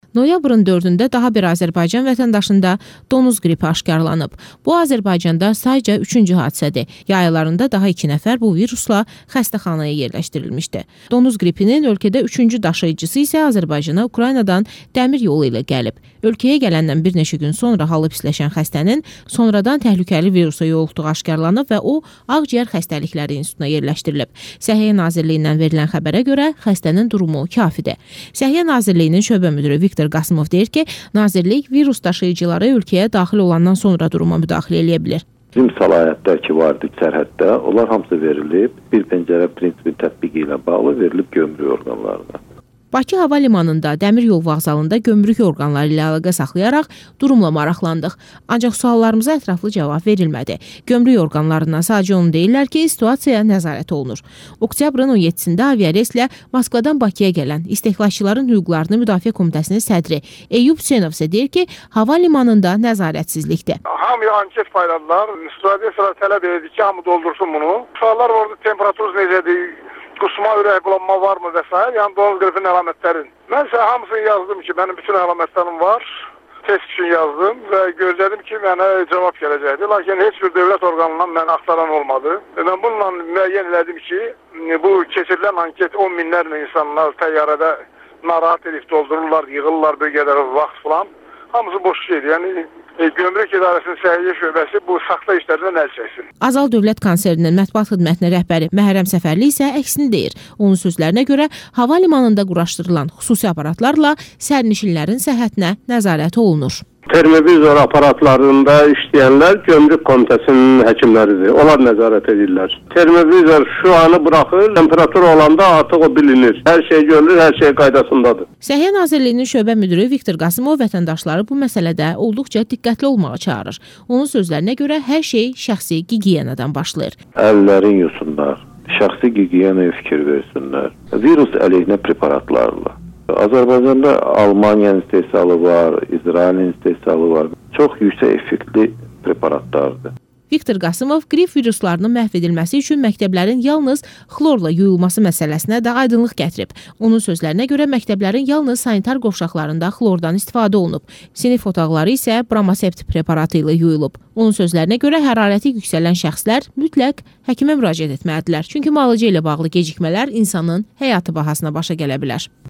Noyabrın 4-də daha bir Azərbaycan vətəndaşında donuz qripi aşkarlanıb. Bu Azərbaycanda sayca 3-cü hadisədir. Yay aylarında daha 2 nəfər bu virusla xəstəxanaya yerləşdirilmişdi. Donuz qripinin ölkədə 3-cü daşıyıcısı isə Azərbaycana Ukraynadan dəmir yolu ilə gəlib. Ölkəyə gələndən bir neçə gün sonra halı pisləşən xəstənin sonradan təhlükəli virusa yoluxduğu aşkarlanıb və o Ağciyər Xəstəlikləri İnstitutuna yerləşdirilib. Səhiyyə Nazirliyindən verilən xəbərə görə xəstənin durumu kafidir. Səhiyyə Nazirliyinin şöbə müdürü Viktor Qasımov deyir ki, Nazirlik virus daşıyıcıları ölkəyə daxil olandan sonra duruma müdaxilə edə bilər. Bizim səlahiyyətlər ki vardı sərhəddə, onlar hamısı verilib, bir pəncərə prinsipin tətbiqi ilə bağlı verilib gömrük orqanlarına. Bakı Hava Limanında, Dəmir Yol Vağzalında gömrük orqanları ilə əlaqə saxlayaraq durumla maraqlandıq. Ancaq suallarımıza ətraflı cavab verilmədi. Gömrük orqanlarından sadəcə onu deyirlər ki, situasiyaya nəzarət olunur. Oktyabrın 17-də aviareyslə Moskvadan Bakıya gələn İstehlakçıların Hüquqlarını Müdafiə Komitəsinin sədri Eyyub Hüseynov isə deyir ki, hava limanında nəzarətsizlikdir. Hamıya anket payladılar. Stüdyasiyalar tələb edir ki, hamı doldursun bunu. Suallar orada temperaturuz necədir? Qusma, ürək bulanma var mı və s. Yəni donuz qripinin əlamətlərin. Mən isə hamısını yazdım ki, mənim bütün əlamətlərim var. Test üçün yazdım və gözlədim ki, mənə cavab gələcəkdir. Lakin heç bir dövlət orqanından mənə axtaran olmadı. Mən bununla müəyyən elədim ki, bu keçirilən anket 10 minlərlə insanlar təyyarədə narahat edib doldururlar, yığırlar bir qədər vaxt falan. Hamısı boş şeydir. Yəni Gömrük İdarəsinin Səhiyyə Şöbəsi bu saxta işlərdən əl çəksin. Azal Dövlət Konserinin mətbuat xidmətinin rəhbəri Məhrəm Səfərli isə əksini deyir. Onun sözlərinə görə hava limanında quraşdırılan xüsusi aparatlarla sərnişinlərin səhhətinə nəzarət olunur. Termovizor aparatlarında işləyənlər Gömrük Komitəsinin həkimləridir. Onlar nəzarət edirlər. Termovizor şu anı buraxır, temperatur olanda artıq o bilinir. Hər şey görülür, hər şey qaydasındadır. Səhiyyə Nazirliyinin şöbə müdürü Viktor Qasımov vətəndaşları bu məsələdə olduqca diqqətli olmağa çağırır. Onun sözlərinə görə hər şey şəxsi gigiyenadan başlayır. Əllərin yusunlar, şəxsi gigiyenaya fikir versinlər. Virus əleyhinə preparatlarla. Azərbaycanda Almaniyanın istehsalı var, İsrailin istehsalı var. Çox yüksək effektli preparatlardır. Viktor Qasımov qrip viruslarının məhv edilməsi üçün məktəblərin yalnız xlorla yuyulması məsələsinə də aydınlıq gətirib. Onun sözlərinə görə məktəblərin yalnız sanitar qovşaqlarında xlordan istifadə olunub. Sinif otaqları isə bromosept preparatı ilə yuyulub. Onun sözlərinə görə hərarəti yüksələn şəxslər mütləq həkimə müraciət etməlidirlər. Çünki müalicə ilə bağlı gecikmələr insanın həyatı bahasına başa gələ bilər.